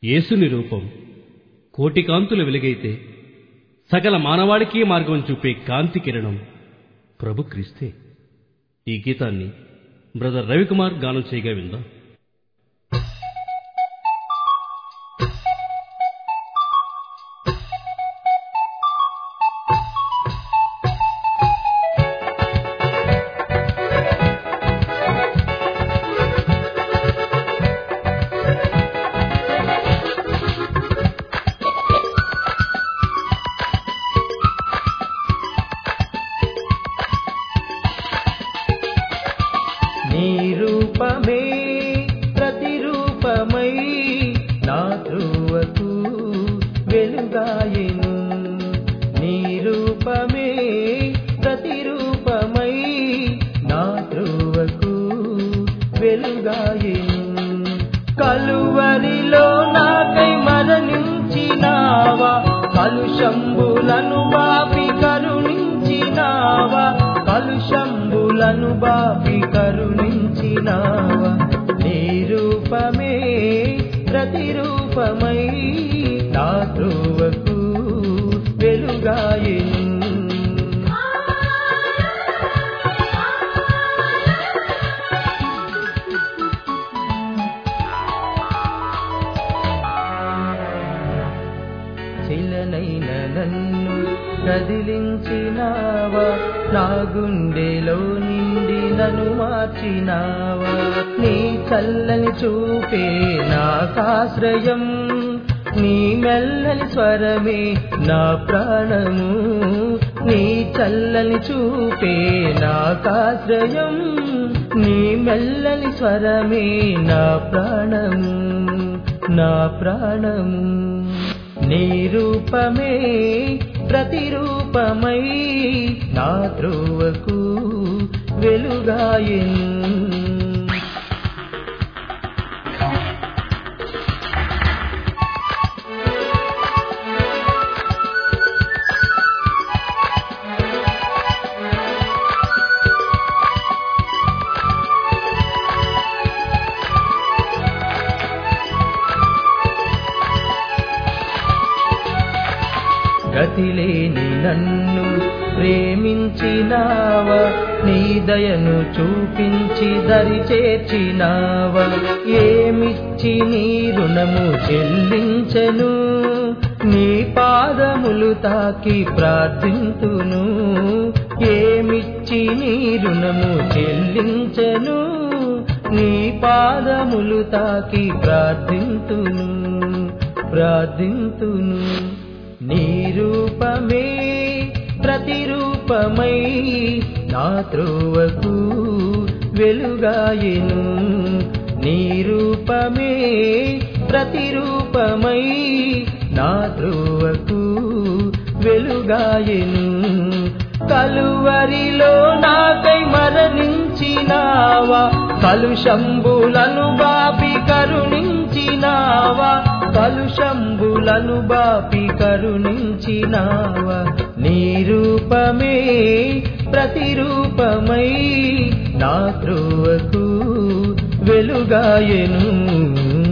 యేసుని రూపం కోటి కాంతులు వెలుగైతే సకల మానవాళికి మార్గం చూపే కాంతి కిరణం ప్రభు క్రీస్తే. ఈ గీతాన్ని బ్రదర్ రవికుమార్ గానం చేయగా విందాం. నీ రూపమే ప్రతిరూపమై నా త్రువకు వెలుగాయెను. నీ రూపమే ప్రతిరూపమై నా త్రువకు వెలుగాయెను. కలువరిలో నాకై మరణించినావా, కలుషంబులను బాపి కరుణించినావా, కలుషంబులను బాపి కరుణించినావా. నీ రూపమే ప్రతిరూపమై నా త్రువకు వెలుగాయెను. శిలనైన నన్ను కదిలించినావా, నా గుండెలో నిండి నన్ను మార్చినావా. నీ చల్లని చూపే నాకాశ్రయం, నీ మెల్లని స్వరమే నా ప్రాణము. నీ చల్లని చూపే నాకాశ్రయం, నీ మెల్లని స్వరమే నా ప్రాణము, నా ప్రాణము. నీ రూపమే ప్రతిరూపమై నా త్రువకు వెలుగాయెను. గతిలేని నన్ను ప్రేమించినావా, నీ దయను చూపించి దరి చేర్చినావా. ఏమిచ్చి నీ రుణము చెల్లించెను, నీ పాదములు తాకి ప్రార్థింతును. ఏమిచ్చి నీ రుణము చెల్లించెను, నీ పాదములు తాకి ప్రార్థింతును, ప్రార్థింతును. నీ రూపమే ప్రతిరూపమై నా త్రువకు వెలుగాయెను. నీ రూపమే ప్రతిరూపమై నా త్రువకు వెలుగాయెను. కలువరిలో నాకై మరణించినావా, కలుషంబులను బాపి కరుణించినావా, కలుషంబులను బాపి కరుణించినావా. నీ రూపమే ప్రతిరూపమై నా త్రువకు వెలుగాయెను.